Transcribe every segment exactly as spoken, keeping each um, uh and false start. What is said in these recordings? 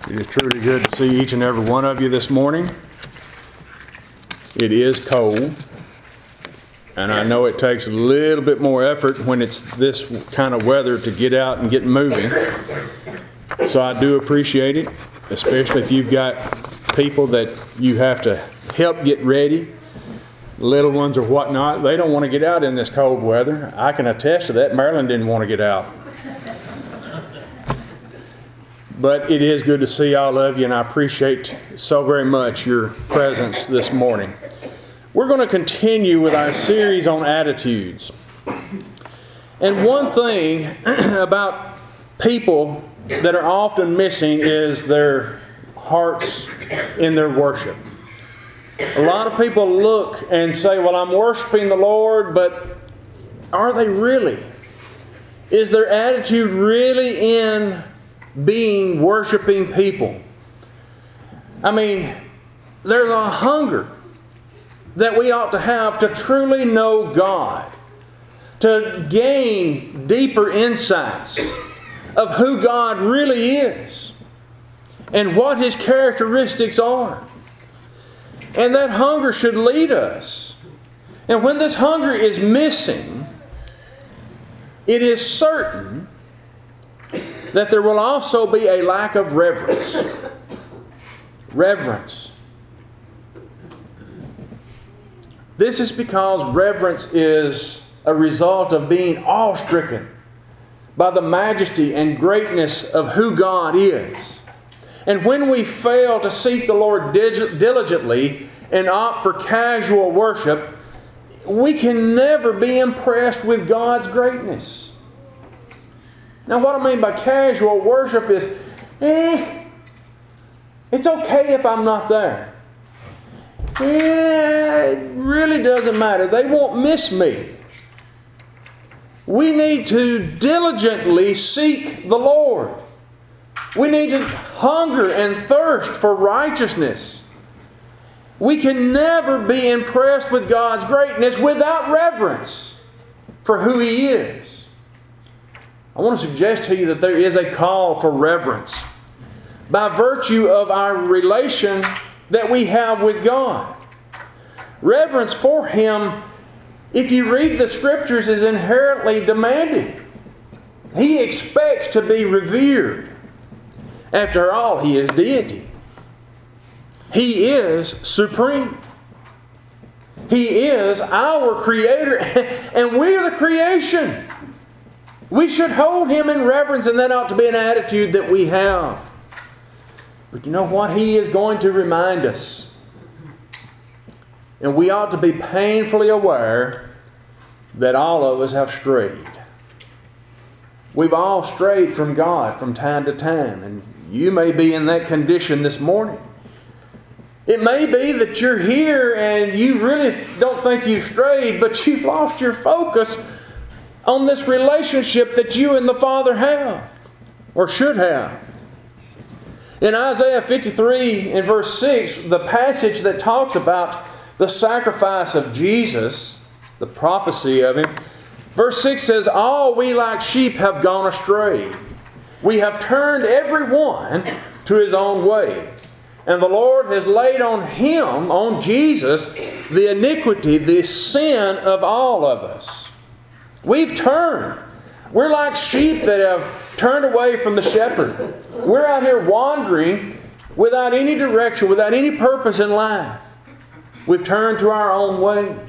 It is truly good to see each and every one of you this morning. It is cold, and I know it takes a little bit more effort when it's this kind of weather to get out and get moving. So I do appreciate it, especially if you've got people that you have to help get ready, little ones or whatnot. They don't want to get out in this cold weather. I can attest to that. Marilyn didn't want to get out. But it is good to see all of you, and I appreciate so very much your presence this morning. We're going to continue with our series on attitudes. And one thing about people that are often missing is their hearts in their worship. A lot of people look and say, well, I'm worshiping the Lord, but are they really? Is their attitude really in being worshiping people? I mean, there's a hunger that we ought to have to truly know God, to gain deeper insights of who God really is and what His characteristics are. And that hunger should lead us. And when this hunger is missing, it is certain that there will also be a lack of reverence. Reverence. This is because reverence is a result of being awe-stricken by the majesty and greatness of who God is. And when we fail to seek the Lord diligently and opt for casual worship, we can never be impressed with God's greatness. Now, what I mean by casual worship is, eh, it's okay if I'm not there. Eh, it really doesn't matter. They won't miss me. We need to diligently seek the Lord. We need to hunger and thirst for righteousness. We can never be impressed with God's greatness without reverence for who He is. I want to suggest to you that there is a call for reverence by virtue of our relation that we have with God. Reverence for Him, if you read the Scriptures, is inherently demanding. He expects to be revered. After all, He is deity. He is supreme. He is our Creator, and we are the creation. We should hold Him in reverence, and that ought to be an attitude that we have. But you know what? He is going to remind us. And we ought to be painfully aware that all of us have strayed. We've all strayed from God from time to time, and you may be in that condition this morning. It may be that you're here and you really don't think you've strayed, but you've lost your focus on this relationship that you and the Father have, or should have. In Isaiah fifty-three, in verse six, the passage that talks about the sacrifice of Jesus, the prophecy of Him, verse six says, all we like sheep have gone astray. We have turned every one to his own way. And the Lord has laid on Him, on Jesus, the iniquity, the sin of all of us. We've turned. We're like sheep that have turned away from the shepherd. We're out here wandering without any direction, without any purpose in life. We've turned to our own way.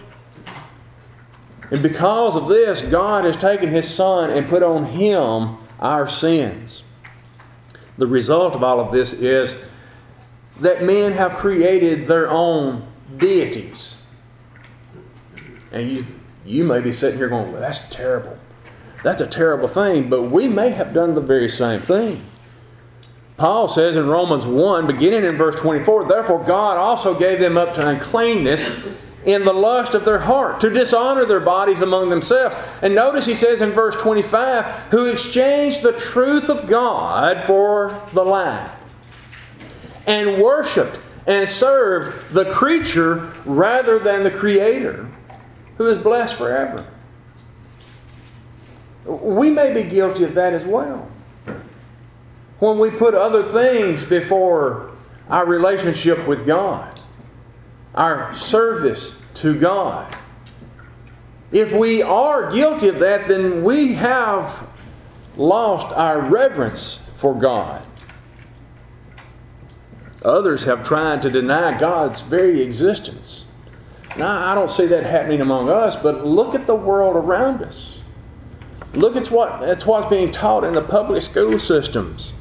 And because of this, God has taken His Son and put on Him our sins. The result of all of this is that men have created their own deities. And you, you may be sitting here going, well, that's terrible. That's a terrible thing. But we may have done the very same thing. Paul says in Romans one, beginning in verse twenty-four, therefore God also gave them up to uncleanness in the lust of their heart, to dishonor their bodies among themselves. And notice he says in verse twenty-five, who exchanged the truth of God for the lie, and worshipped and served the creature rather than the Creator, who is blessed forever. We may be guilty of that as well. when we put other things before our relationship with God, our service to God. If we are guilty of that, then we have lost our reverence for God. Others have tried to deny God's very existence. Now, I don't see that happening among us, but look at the world around us. Look at what, at what's being taught in the public school systems.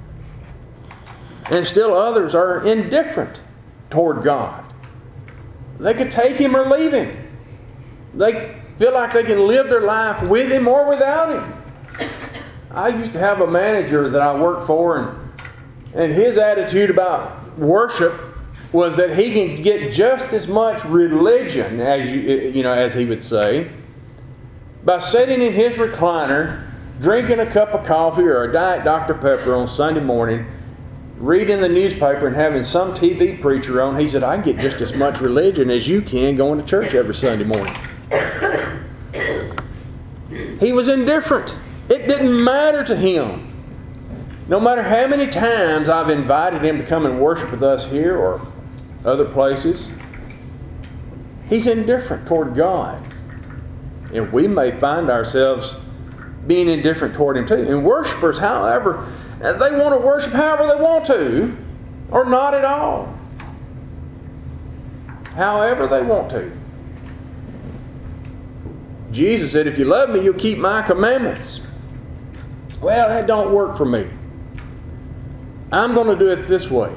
And still others are indifferent toward God. They could take Him or leave Him. They feel like they can live their life with Him or without Him. I used to have a manager that I worked for, and, and his attitude about worship was that he can get just as much religion, as you, you know, as he would say, by sitting in his recliner, drinking a cup of coffee or a Diet Doctor Pepper on Sunday morning, reading the newspaper and having some T V preacher on. He said, I can get just as much religion as you can going to church every Sunday morning. He was indifferent. It didn't matter to him. No matter how many times I've invited him to come and worship with us here or other places, he's indifferent toward God. And we may find ourselves being indifferent toward Him too. And worshipers, however, they want to worship however they want to, or not at all. However they want to. Jesus said, if you love me, you'll keep my commandments. Well, that don't work for me. I'm going to do it this way.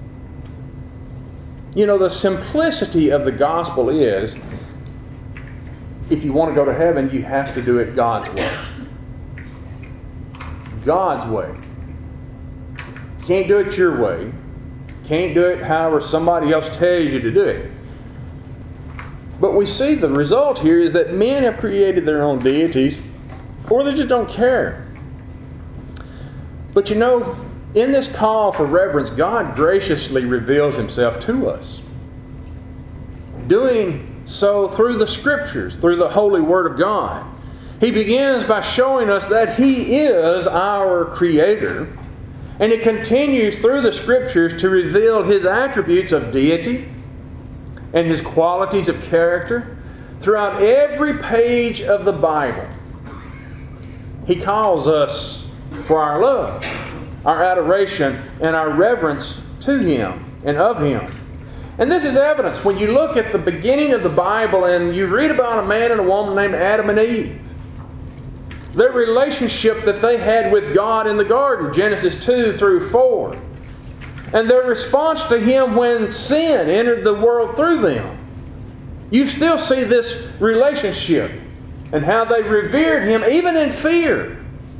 You know, the simplicity of the gospel is, if you want to go to heaven, you have to do it God's way. God's way. Can't do it your way. Can't do it however somebody else tells you to do it. But we see the result here is that men have created their own deities, or they just don't care. But you know, in this call for reverence, God graciously reveals Himself to us, doing so through the Scriptures, through the Holy Word of God. He begins by showing us that He is our Creator, and He continues through the Scriptures to reveal His attributes of deity and His qualities of character throughout every page of the Bible. He calls us for our love, our adoration, and our reverence to Him and of Him. And this is evidence when you look at the beginning of the Bible and you read about a man and a woman named Adam and Eve. Their relationship that they had with God in the garden, Genesis two through four. And their response to Him when sin entered the world through them. You still see this relationship and how they revered Him even in fear.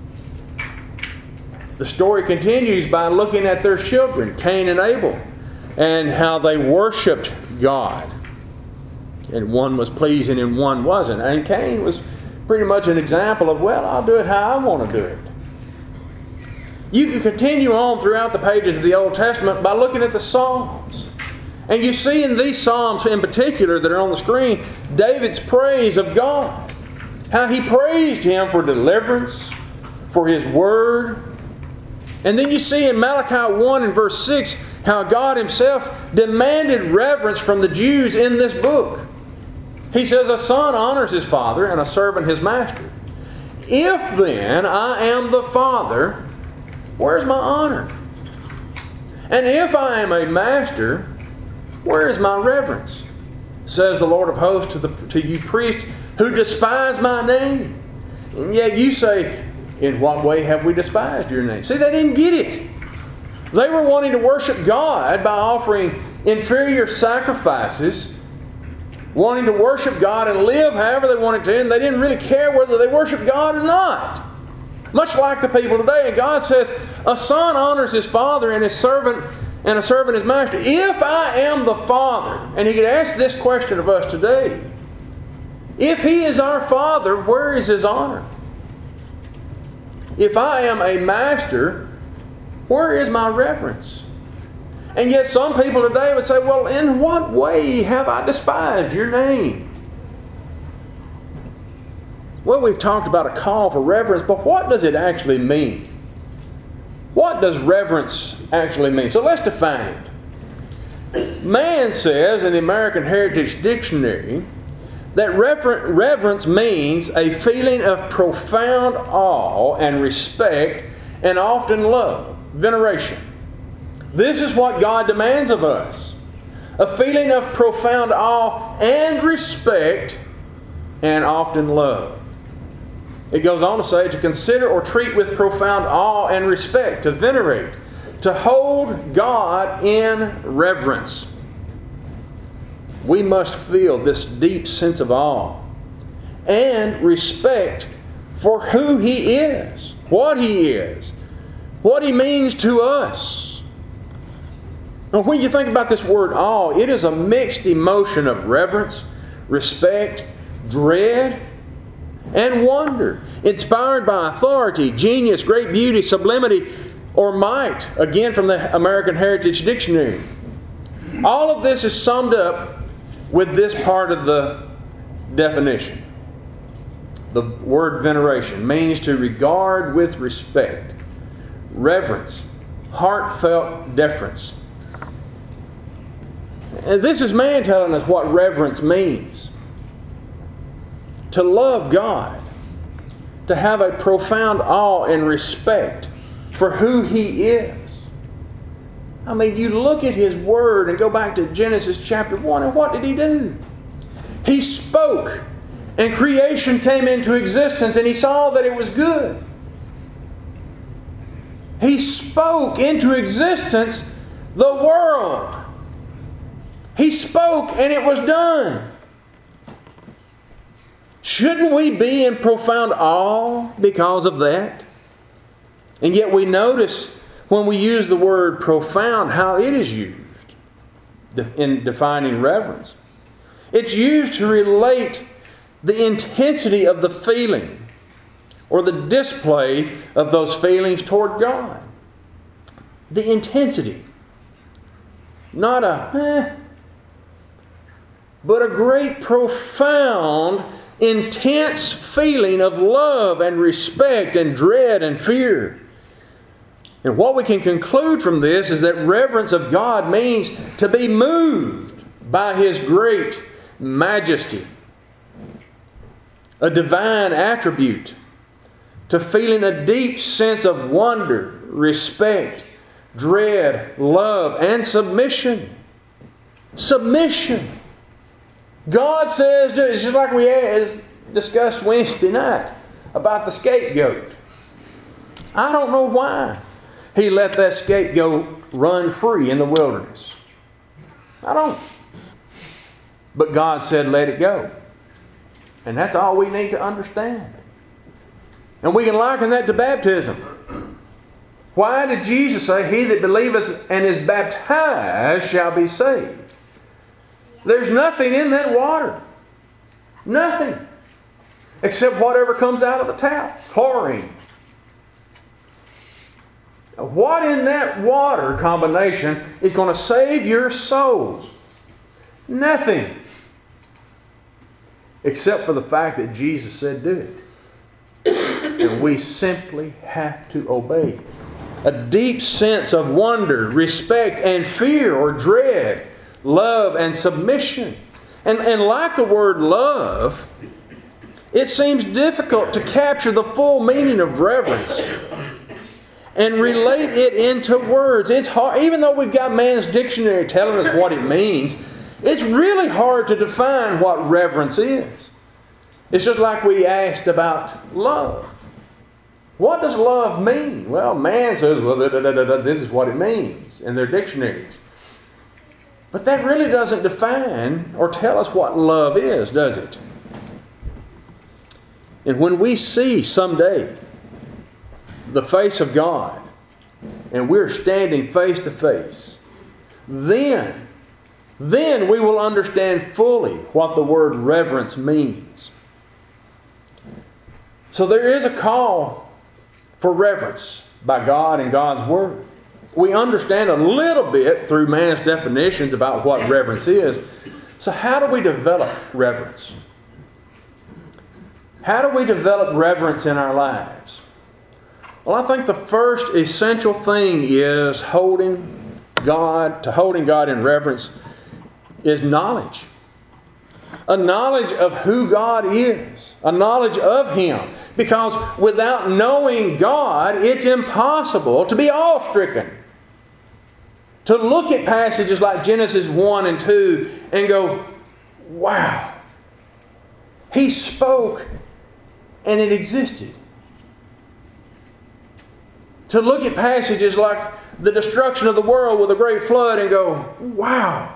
The story continues by looking at their children, Cain and Abel, and how they worshiped God. And one was pleasing and one wasn't. And Cain was pretty much an example of, well, I'll do it how I want to do it. You can continue on throughout the pages of the Old Testament by looking at the Psalms. And you see in these Psalms in particular that are on the screen, David's praise of God. How he praised Him for deliverance, for His Word. And then you see in Malachi one and verse six how God Himself demanded reverence from the Jews in this book. He says, a son honors his father and a servant his master. If then I am the father, where's my honor? And if I am a master, where is my reverence? Says the Lord of hosts to, the, to you priests who despise my name. And yet you say, in what way have we despised your name? See, they didn't get it. They were wanting to worship God by offering inferior sacrifices, wanting to worship God and live however they wanted to, and they didn't really care whether they worshiped God or not. Much like the people today. And God says, a son honors his father and his servant and a servant his master. If I am the Father, and He could ask this question of us today, if He is our Father, where is His honor? If I am a master, where is my reverence? And yet some people today would say, well, in what way have I despised your name? Well, we've talked about a call for reverence, but what does it actually mean? What does reverence actually mean? So let's define it. Man says in the American Heritage Dictionary that rever- reverence means a feeling of profound awe and respect and often love, veneration. This is what God demands of us. A feeling of profound awe and respect and often love. It goes on to say to consider or treat with profound awe and respect, to venerate, to hold God in reverence. We must feel this deep sense of awe and respect for who He is, what He is, what He means to us. Now, when you think about this word awe, it is a mixed emotion of reverence, respect, dread, and wonder, inspired by authority, genius, great beauty, sublimity, or might, again from the American Heritage Dictionary. All of this is summed up with this part of the definition. The word veneration means to regard with respect, reverence, heartfelt deference. And this is man telling us what reverence means. To love God, to have a profound awe and respect for who He is. I mean, you look at His Word and go back to Genesis chapter one, and what did He do? He spoke, and creation came into existence, and He saw that it was good. He spoke into existence the world. He spoke, and it was done. Shouldn't we be in profound awe because of that? And yet we notice when we use the word profound how it is used in defining reverence. It's used to relate the intensity of the feeling or the display of those feelings toward God. The intensity. Not a eh, but a great profound intense feeling of love and respect and dread and fear. And what we can conclude from this is that reverence of God means to be moved by His great majesty, a divine attribute, to feeling a deep sense of wonder, respect, dread, love, and submission. Submission. God says, it's just like we discussed Wednesday night about the scapegoat. I don't know why He let that scapegoat run free in the wilderness. I don't. But God said, let it go. And that's all we need to understand. And we can liken that to baptism. Why did Jesus say, he that believeth and is baptized shall be saved? There's nothing in that water. Nothing. Except whatever comes out of the tap. Chlorine. What in that water combination is going to save your soul? Nothing. Except for the fact that Jesus said do it. And we simply have to obey. A deep sense of wonder, respect, and fear or dread. Love and submission. And, and like the word love, it seems difficult to capture the full meaning of reverence and relate it into words. It's hard, even though we've got man's dictionary telling us what it means, it's really hard to define what reverence is. It's just like we asked about love. What does love mean? Well, man says, well, da, da, da, da, this is what it means in their dictionaries. But that really doesn't define or tell us what love is, does it? And when we see someday the face of God and we're standing face to face, then, then we will understand fully what the word reverence means. So there is a call for reverence by God and God's Word. We understand a little bit through man's definitions about what reverence is. So how do we develop reverence? How do we develop reverence in our lives? Well, I think the first essential thing is holding God, to holding God in reverence, is knowledge. A knowledge of who God is. A knowledge of Him. Because without knowing God, it's impossible to be awe-stricken. To look at passages like Genesis one and two and go, wow. He spoke and it existed. To look at passages like the destruction of the world with a great flood and go, wow.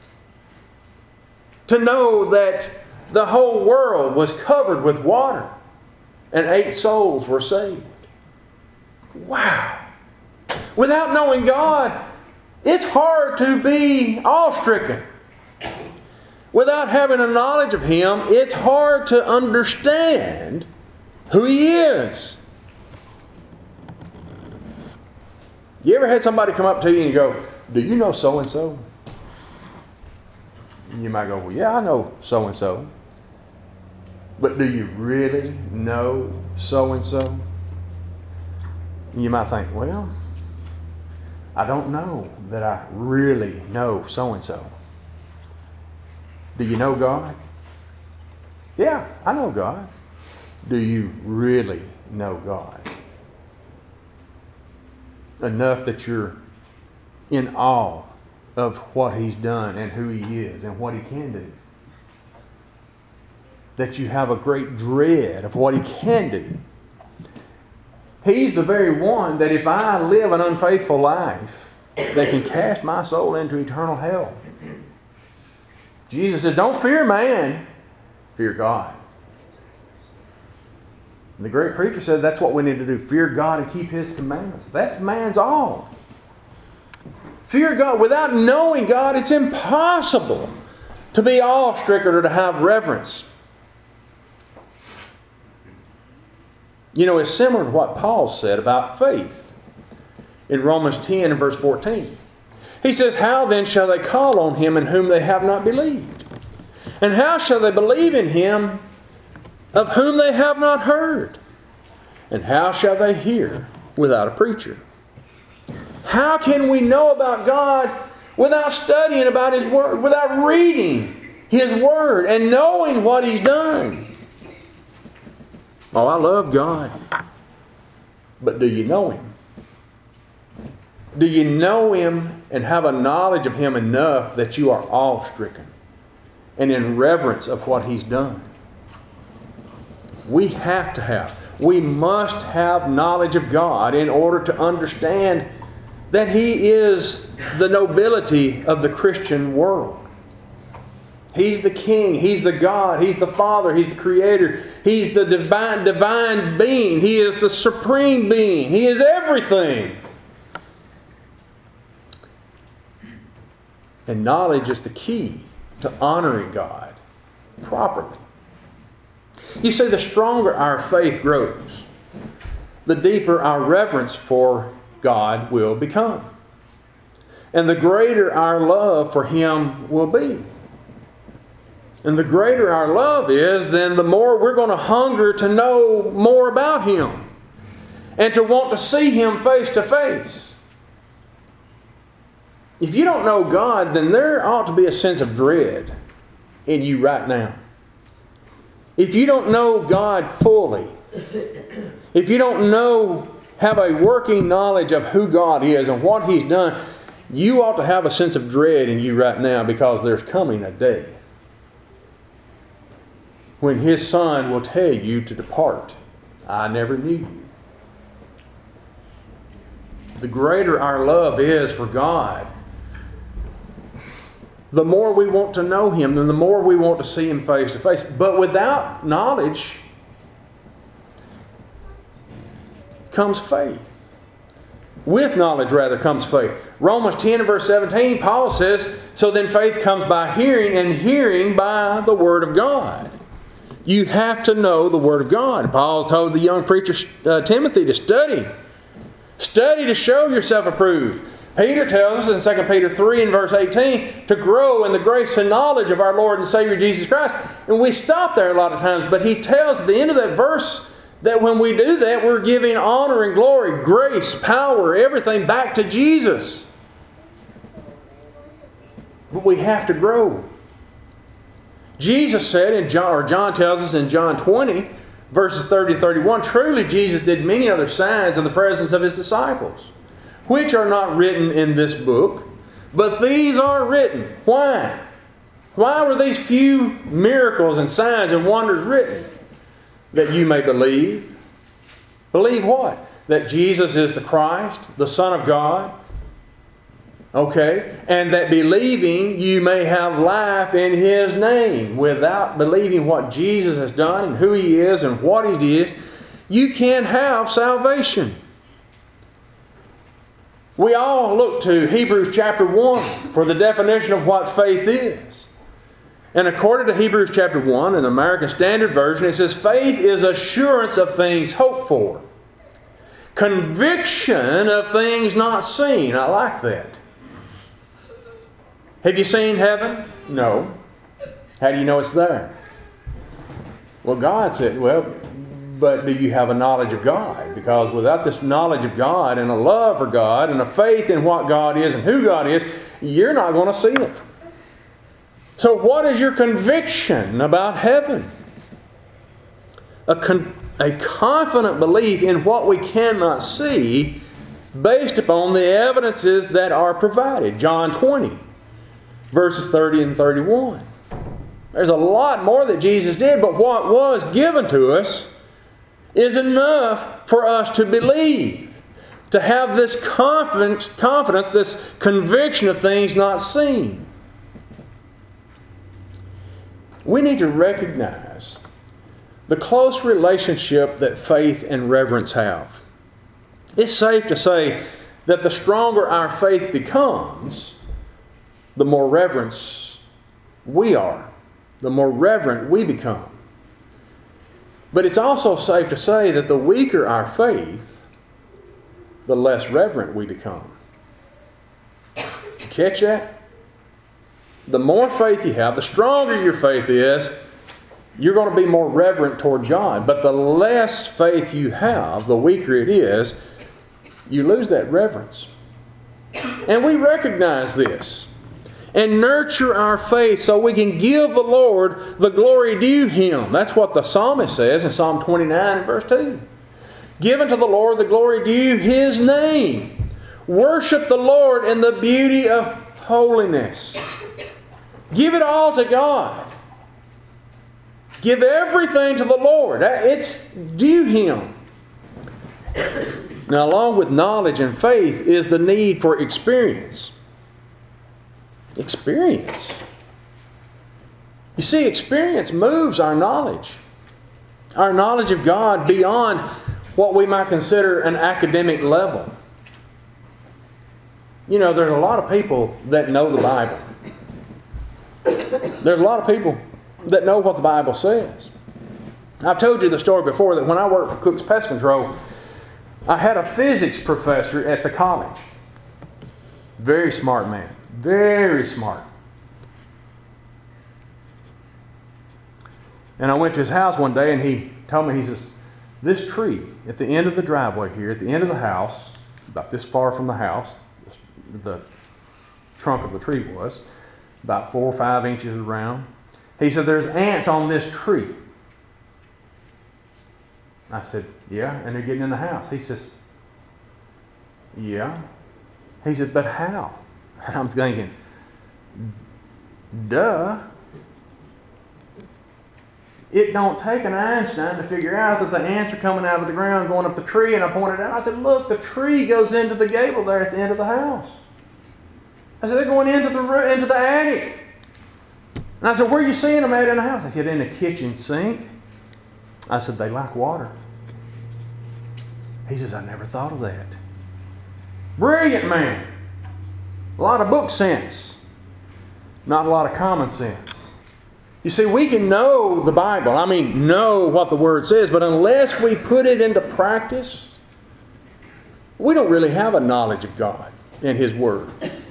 To know that the whole world was covered with water and eight souls were saved. Wow. Without knowing God, it's hard to be awe-stricken. Without having a knowledge of Him, it's hard to understand who He is. You ever had somebody come up to you and go, do you know so-and-so? And you might go, well, yeah, I know so-and-so. But do you really know so-and-so? And you might think, well, I don't know that I really know so-and-so. Do you know God? Yeah, I know God. Do you really know God? Enough that you're in awe of what He's done and who He is and what He can do. That you have a great dread of what He can do. He's the very one that if I live an unfaithful life, that can cast my soul into eternal hell. Jesus said, don't fear man, fear God. And the great preacher said that's what we need to do. Fear God and keep His commandments. That's man's all. Fear God. Without knowing God, it's impossible to be awe-stricken or to have reverence. You know, it's similar to what Paul said about faith in Romans ten and verse fourteen. He says, how then shall they call on Him in whom they have not believed? And how shall they believe in Him of whom they have not heard? And how shall they hear without a preacher? How can we know about God without studying about His Word, without reading His Word and knowing what He's done? Oh, I love God. But do you know Him? Do you know Him and have a knowledge of Him enough that you are awe-stricken and in reverence of what He's done? We have to have, we must have knowledge of God in order to understand that He is the nobility of the Christian world. He's the King. He's the God. He's the Father. He's the Creator. He's the divine, divine being. He is the supreme being. He is everything. And knowledge is the key to honoring God properly. You see, the stronger our faith grows, the deeper our reverence for God will become. And the greater our love for Him will be. And the greater our love is, then the more we're going to hunger to know more about Him and to want to see Him face to face. If you don't know God, then there ought to be a sense of dread in you right now. If you don't know God fully, if you don't know, have a working knowledge of who God is and what He's done, you ought to have a sense of dread in you right now, because there's coming a day when His Son will tell you to depart. I never knew you. The greater our love is for God, the more we want to know Him, and the more we want to see Him face to face. But without knowledge comes faith. With knowledge, rather, comes faith. Romans ten and verse seventeen, Paul says, so then faith comes by hearing, and hearing by the Word of God. You have to know the Word of God. Paul told the young preacher uh, Timothy to study. Study to show yourself approved. Peter tells us in Second Peter three and verse eighteen to grow in the grace and knowledge of our Lord and Savior Jesus Christ. And we stop there a lot of times, but he tells at the end of that verse That when we do that, we're giving honor and glory, grace, power, everything back to Jesus. But we have to grow. Jesus said, in John, or John tells us in John twenty, verses thirty to thirty-one, truly Jesus did many other signs in the presence of His disciples, which are not written in this book, but these are written. Why? Why were these few miracles and signs and wonders written? That you may believe. Believe what? That Jesus is the Christ, the Son of God. Okay? And that believing you may have life in His name. Without believing what Jesus has done and who He is and what He is, you can't have salvation. We all look to Hebrews chapter one for the definition of what faith is. And according to Hebrews chapter one, in the American Standard Version, it says, faith is assurance of things hoped for, conviction of things not seen. I like that. Have you seen heaven? No. How do you know it's there? Well, God said, well, but do you have a knowledge of God? Because without this knowledge of God and a love for God and a faith in what God is and who God is, you're not going to see it. So what is your conviction about heaven? A, con- a confident belief in what we cannot see based upon the evidences that are provided. John twenty, verses thirty and thirty-one. There's a lot more that Jesus did, but what was given to us is enough for us to believe, to have this confidence, confidence, this conviction of things not seen. We need to recognize the close relationship that faith and reverence have. It's safe to say that the stronger our faith becomes, the more reverence we are, the more reverent we become. But it's also safe to say that the weaker our faith, the less reverent we become. Did you catch that? The more faith you have, the stronger your faith is, you're going to be more reverent toward God. But the less faith you have, the weaker it is, you lose that reverence. And we recognize this and nurture our faith so we can give the Lord the glory due Him. That's what the psalmist says in Psalm twenty-nine and verse two. Give unto the Lord the glory due His name. Worship the Lord in the beauty of holiness. Give it all to God. Give everything to the Lord. It's due Him. Now, along with knowledge and faith is the need for experience. Experience. You see, experience moves our knowledge. Our knowledge of God beyond what we might consider an academic level. You know, there's a lot of people that know the Bible. There's a lot of people that know what the Bible says. I've told you the story before that when I worked for Cook's Pest Control, I had a physics professor at the college. Very smart man. Very smart. And I went to his house one day and he told me, he says, this tree at the end of the driveway here, at the end of the house, about this far from the house, the trunk of the tree was, about four or five inches around. He said, there's ants on this tree. I said, yeah, and they're getting in the house. He says, yeah. He said, but how? And I'm thinking, duh. It don't take an Einstein to figure out that the ants are coming out of the ground, going up the tree, and I pointed out, I said, look, the tree goes into the gable there at the end of the house. I said, they're going into the, into the attic. And I said, where are you seeing them at in the house? I said, in the kitchen sink. I said, they like water. He says, I never thought of that. Brilliant man. A lot of book sense. Not a lot of common sense. You see, we can know the Bible. I mean, know what the Word says. But unless we put it into practice, we don't really have a knowledge of God and His Word.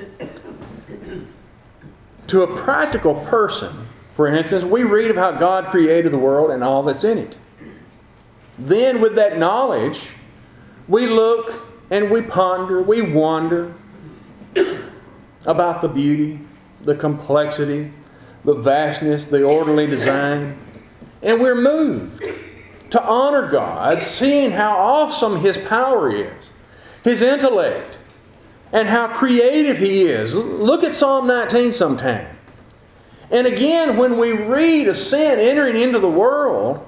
To a practical person, for instance, we read of how God created the world and all that's in it. Then with that knowledge, we look and we ponder, we wonder about the beauty, the complexity, the vastness, the orderly design. And we're moved to honor God, seeing how awesome His power is, His intellect, and how creative He is. Look at Psalm nineteen sometime. And again, when we read of sin entering into the world,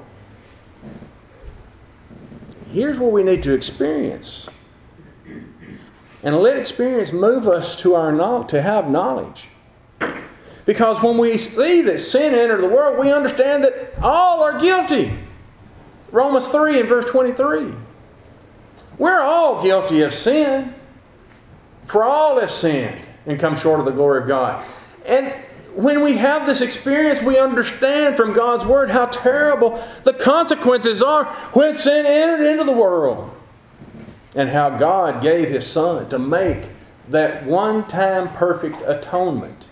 here's what we need to experience. And let experience move us to our knowledge, to have knowledge. Because when we see that sin entered the world, we understand that all are guilty. Romans three and verse twenty-three. We're all guilty of sin. For all have sinned and come short of the glory of God. And when we have this experience, we understand from God's Word how terrible the consequences are when sin entered into the world. And how God gave His Son to make that one-time perfect atonement.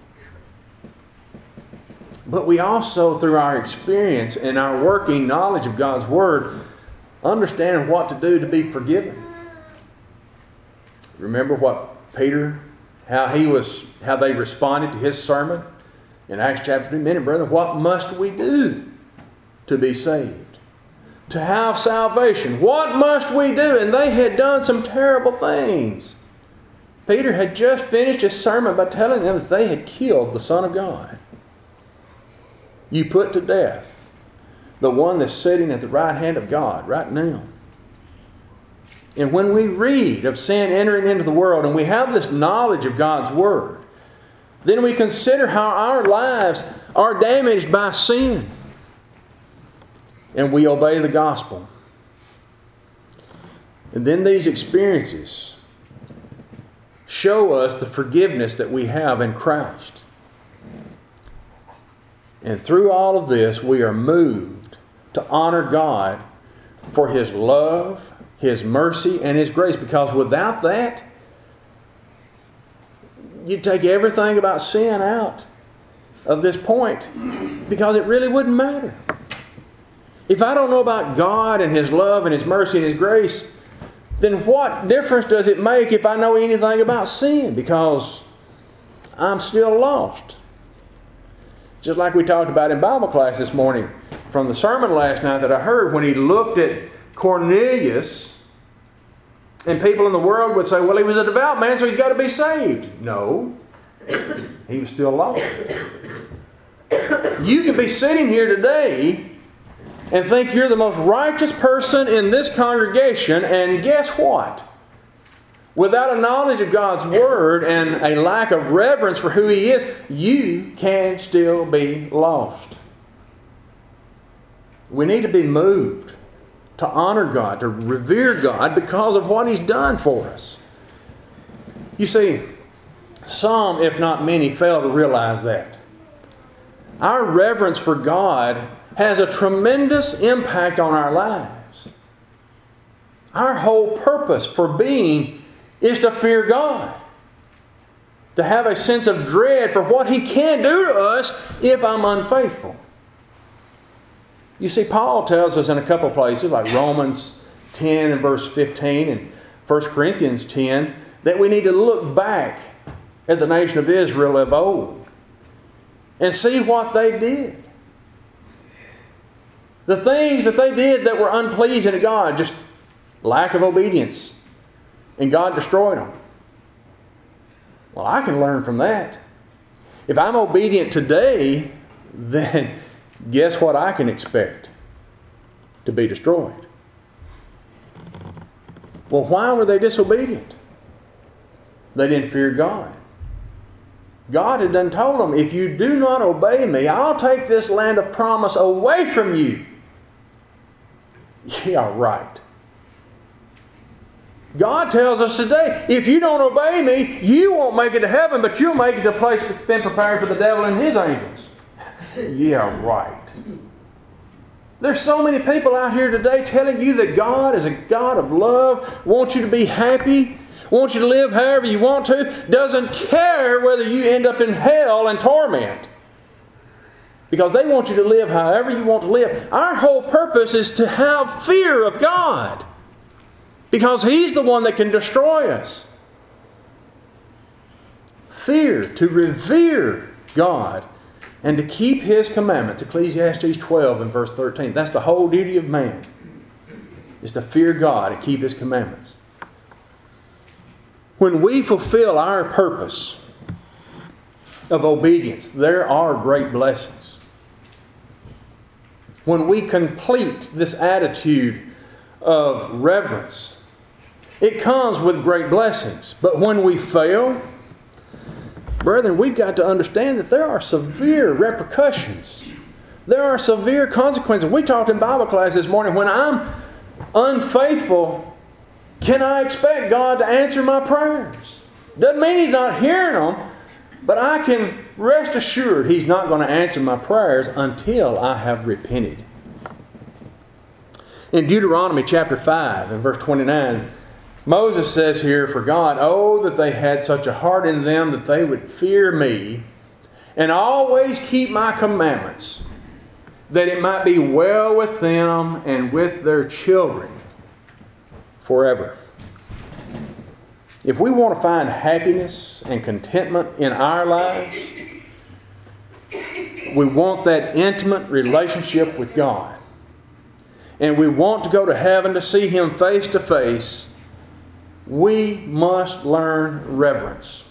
But we also, through our experience and our working knowledge of God's Word, understand what to do to be forgiven. Remember what Peter, how he was, how they responded to his sermon in Acts chapter two. Men and brethren, what must we do to be saved? To have salvation. What must we do? And they had done some terrible things. Peter had just finished his sermon by telling them that they had killed the Son of God. You put to death the one that's sitting at the right hand of God right now. And when we read of sin entering into the world and we have this knowledge of God's Word, then we consider how our lives are damaged by sin. And we obey the gospel. And then these experiences show us the forgiveness that we have in Christ. And through all of this, we are moved to honor God for His love, His mercy, and His grace. Because without that, you take everything about sin out of this point, because it really wouldn't matter. If I don't know about God and His love and His mercy and His grace, then what difference does it make if I know anything about sin? Because I'm still lost. Just like we talked about in Bible class this morning from the sermon last night that I heard, when he looked at Cornelius, and people in the world would say, well, he was a devout man, so he's got to be saved. No, he was still lost. You could be sitting here today and think you're the most righteous person in this congregation, and guess what? Without a knowledge of God's Word and a lack of reverence for who He is, you can still be lost. We need to be moved to honor God, to revere God because of what He's done for us. You see, some, if not many, fail to realize that. Our reverence for God has a tremendous impact on our lives. Our whole purpose for being is to fear God. To have a sense of dread for what He can do to us if I'm unfaithful. You see, Paul tells us in a couple of places, like Romans ten and verse fifteen and First Corinthians ten, that we need to look back at the nation of Israel of old and see what they did. The things that they did that were unpleasing to God, just lack of obedience. And God destroyed them. Well, I can learn from that. If I'm obedient today, then guess what I can expect? To be destroyed. Well, why were they disobedient? They didn't fear God. God had done told them, if you do not obey me, I'll take this land of promise away from you. Yeah, right. God tells us today, if you don't obey me, you won't make it to heaven, but you'll make it to a place that's been prepared for the devil and his angels. Yeah, right. There's so many people out here today telling you that God is a God of love, wants you to be happy, wants you to live however you want to, doesn't care whether you end up in hell and torment. because they want you to live however you want to live. Our whole purpose is to have fear of God, because He's the one that can destroy us. Fear, to revere God and to keep His commandments. Ecclesiastes twelve and verse thirteen. That's the whole duty of man, is to fear God and keep His commandments. When we fulfill our purpose of obedience, there are great blessings. When we complete this attitude of reverence, it comes with great blessings. But when we fail, brethren, we've got to understand that there are severe repercussions. There are severe consequences. We talked in Bible class this morning, when I'm unfaithful, can I expect God to answer my prayers? Doesn't mean He's not hearing them, but I can rest assured He's not going to answer my prayers until I have repented. In Deuteronomy chapter five and verse twenty-nine, Moses says here, "For God, oh, that they had such a heart in them that they would fear me and always keep my commandments, that it might be well with them and with their children forever." If we want to find happiness and contentment in our lives, we want that intimate relationship with God, and we want to go to heaven to see Him face to face, we must learn reverence.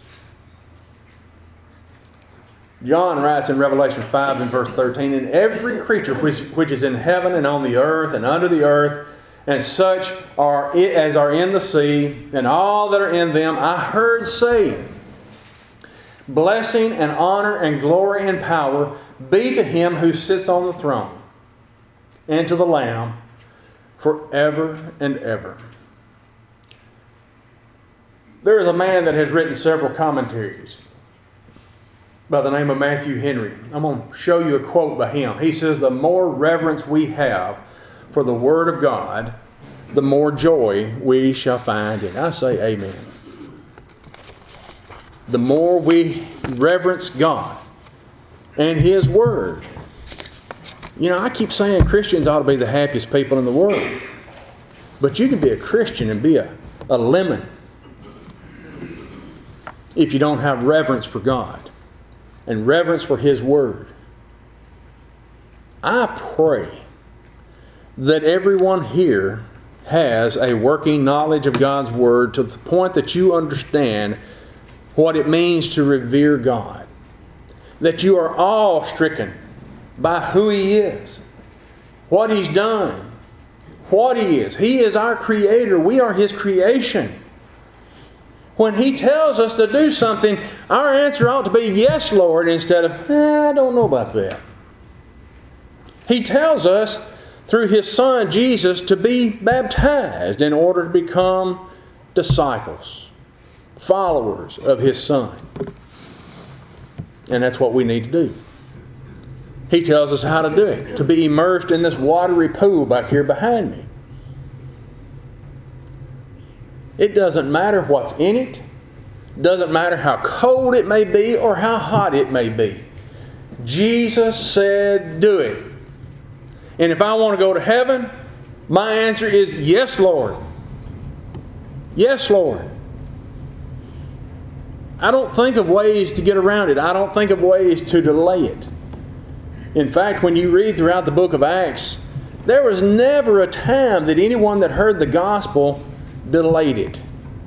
John writes in Revelation five and verse thirteen, "And every creature which, which is in heaven and on the earth and under the earth, and such are as are in the sea, and all that are in them, I heard saying, Blessing and honor and glory and power be to Him who sits on the throne, and to the Lamb, forever and ever." There is a man that has written several commentaries by the name of Matthew Henry. I'm going to show you a quote by him. He says, "The more reverence we have for the Word of God, the more joy we shall find in it." I say amen. The more we reverence God and His Word. You know, I keep saying Christians ought to be the happiest people in the world. But you can be a Christian and be a, a lemon if you don't have reverence for God and reverence for His Word. I pray that everyone here has a working knowledge of God's Word to the point that you understand what it means to revere God. That you are awe-stricken by who He is, what He's done, what He is. He is our Creator. We are His creation. When He tells us to do something, our answer ought to be, "Yes, Lord," instead of, eh, "I don't know about that." He tells us through His Son Jesus to be baptized in order to become disciples, followers of His Son. And that's what we need to do. He tells us how to do it, to be immersed in this watery pool back here behind me. It doesn't matter what's in it. It doesn't matter how cold it may be or how hot it may be. Jesus said, "Do it." And if I want to go to heaven, my answer is, "Yes, Lord. Yes, Lord." I don't think of ways to get around it. I don't think of ways to delay it. In fact, when you read throughout the book of Acts, there was never a time that anyone that heard the gospel delayed it.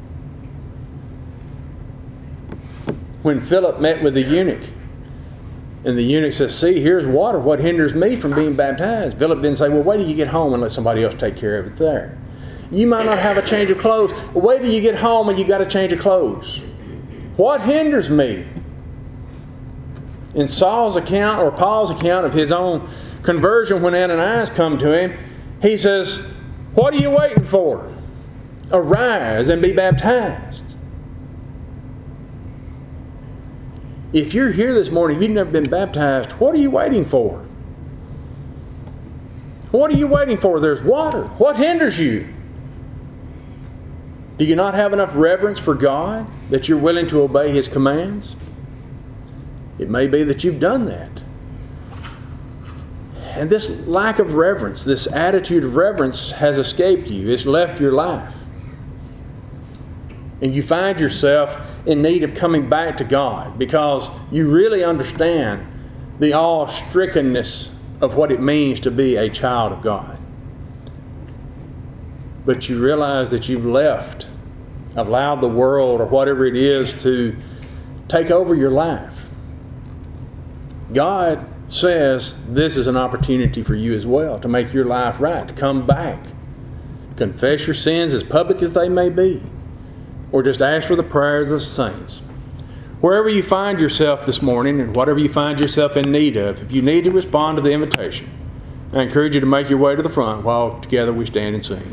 When Philip met with the eunuch, and the eunuch says, "See, here's water. What hinders me from being baptized?" Philip didn't say, "Well, wait till you get home and let somebody else take care of it there. You might not have a change of clothes. Wait till you get home and you got a change of clothes. What hinders me?" In Saul's account, or Paul's account of his own conversion, when Ananias come to him, he says, "What are you waiting for? Arise and be baptized." If you're here this morning, you've never been baptized, what are you waiting for? What are you waiting for? There's water. What hinders you? Do you not have enough reverence for God that you're willing to obey His commands? It may be that you've done that. And this lack of reverence, this attitude of reverence has escaped you. It's left your life. And you find yourself in need of coming back to God because you really understand the awe-strickenness of what it means to be a child of God. But you realize that you've left, allowed the world or whatever it is to take over your life. God says this is an opportunity for you as well to make your life right, to come back. Confess your sins as public as they may be, or just ask for the prayers of the saints. Wherever you find yourself this morning and whatever you find yourself in need of, if you need to respond to the invitation, I encourage you to make your way to the front while together we stand and sing.